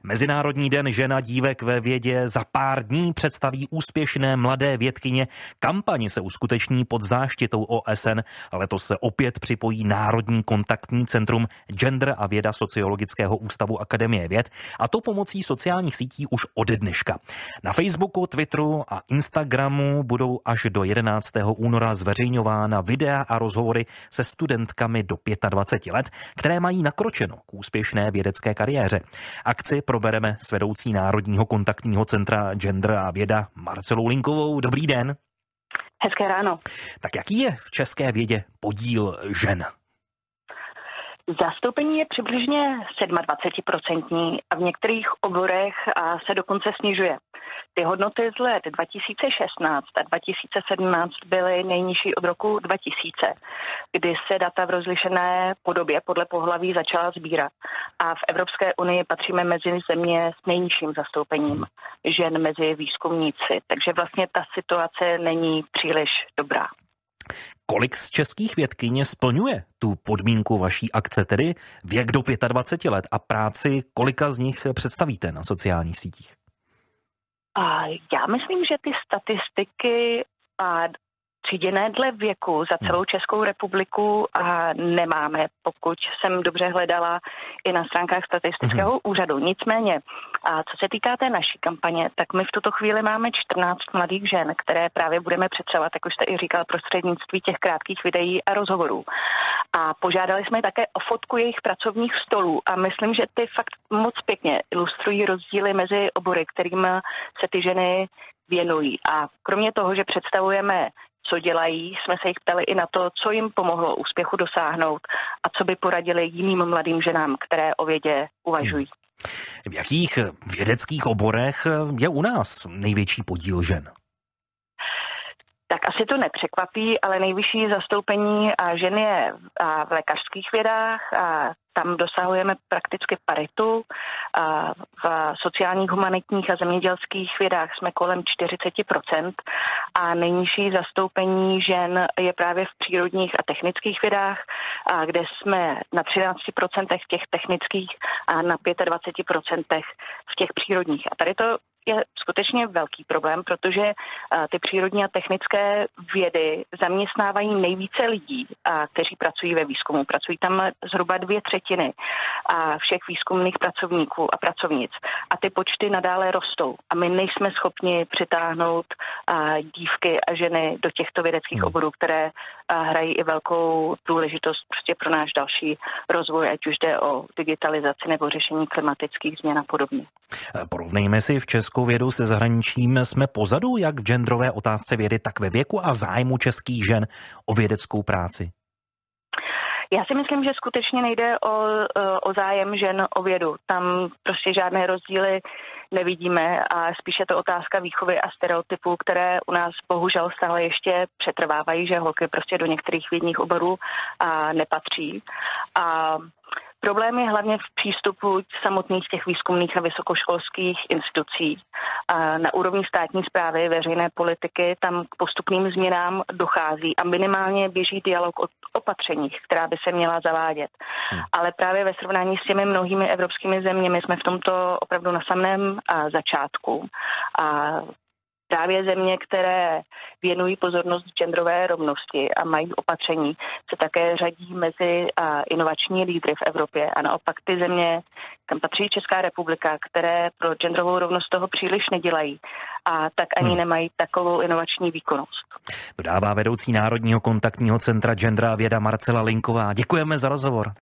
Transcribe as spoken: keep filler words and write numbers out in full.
Mezinárodní den žen a dívek ve vědě za pár dní představí úspěšné mladé vědkyně. Kampaň se uskuteční pod záštitou O S N. Letos se opět připojí Národní kontaktní centrum Gender a věda Sociologického ústavu Akademie věd, a to pomocí sociálních sítí už od dneška. Na Facebooku, Twitteru a Instagramu budou až do jedenáctého února zveřejňována videa a rozhovory se studentkami do dvaceti pěti let, které mají nakročeno k úspěšné vědecké kariéře. Akci probereme s vedoucí Národního kontaktního centra Gender a věda Marcelou Linkovou. Dobrý den. Hezké ráno. Tak jaký je v české vědě podíl žen? Zastoupení je přibližně dvacet sedm procent a v některých oborech se dokonce snižuje. Ty hodnoty z let dva tisíce šestnáct a dva tisíce sedmnáct byly nejnižší od roku dva tisíce, kdy se data v rozlišené podobě podle pohlaví začala sbírat. A v Evropské unii patříme mezi země s nejnižším zastoupením žen mezi výzkumníci. Takže vlastně ta situace není příliš dobrá. Kolik z českých vědkyň splňuje tu podmínku vaší akce, tedy věk do dvaceti pěti let, a práci kolika z nich představíte na sociálních sítích? A já myslím, že ty statistiky a tříděné dle věku za celou Českou republiku a nemáme, pokud jsem dobře hledala i na stránkách statistického úřadu. Nicméně, a co se týká té naší kampaně, tak my v tuto chvíli máme čtrnáct mladých žen, které právě budeme představovat, jak už jste i říkal, prostřednictví těch krátkých videí a rozhovorů. A požádali jsme také o fotku jejich pracovních stolů a myslím, že ty fakt moc pěkně ilustrují rozdíly mezi obory, kterým se ty ženy věnují. A kromě toho, že představujeme, co dělají, jsme se jich ptali i na to, co jim pomohlo úspěchu dosáhnout a co by poradili jiným mladým ženám, které o vědě uvažují. V jakých vědeckých oborech je u nás největší podíl žen? Tak asi to nepřekvapí, ale nejvyšší zastoupení žen je v lékařských vědách a tam dosahujeme prakticky paritu. A v sociálních, humanitních a zemědělských vědách jsme kolem čtyřicet procent a nejnižší zastoupení žen je právě v přírodních a technických vědách, a kde jsme na třináct procent v těch technických a na dvacet pět procent v těch přírodních. A tady to je skutečně velký problém, protože ty přírodní a technické vědy zaměstnávají nejvíce lidí, kteří pracují ve výzkumu. Pracují tam zhruba dvě třetiny všech výzkumných pracovníků a pracovnic. A ty počty nadále rostou. A my nejsme schopni přitáhnout dívky a ženy do těchto vědeckých oborů, které hrají i velkou důležitost prostě pro náš další rozvoj, ať už jde o digitalizaci nebo řešení klimatických změn a podobně. Porovnejme si v českou vědu se zahraničím. Jsme pozadu jak v genderové otázce vědy, tak ve věku a zájmu českých žen o vědeckou práci? Já si myslím, že skutečně nejde o, o zájem žen o vědu. Tam prostě žádné rozdíly nevidíme a spíše to otázka výchovy a stereotypů, které u nás bohužel stále ještě přetrvávají, že holky prostě do některých vědních oborů a nepatří. A problém je hlavně v přístupu samotných těch výzkumných a vysokoškolských institucí. A na úrovni státní správy, veřejné politiky tam k postupným změnám dochází a minimálně běží dialog o opatřeních, která by se měla zavádět. Hmm. Ale právě ve srovnání s těmi mnohými evropskými zeměmi jsme v tomto opravdu na samém začátku. A právě země, které věnují pozornost genderové rovnosti a mají opatření, se také řadí mezi inovační lídry v Evropě. A naopak ty země, kam patří Česká republika, které pro genderovou rovnost toho příliš nedělají, a tak ani hmm. nemají takovou inovační výkonnost. Dodává vedoucí Národního kontaktního centra Gender a věda Marcela Linková. Děkujeme za rozhovor.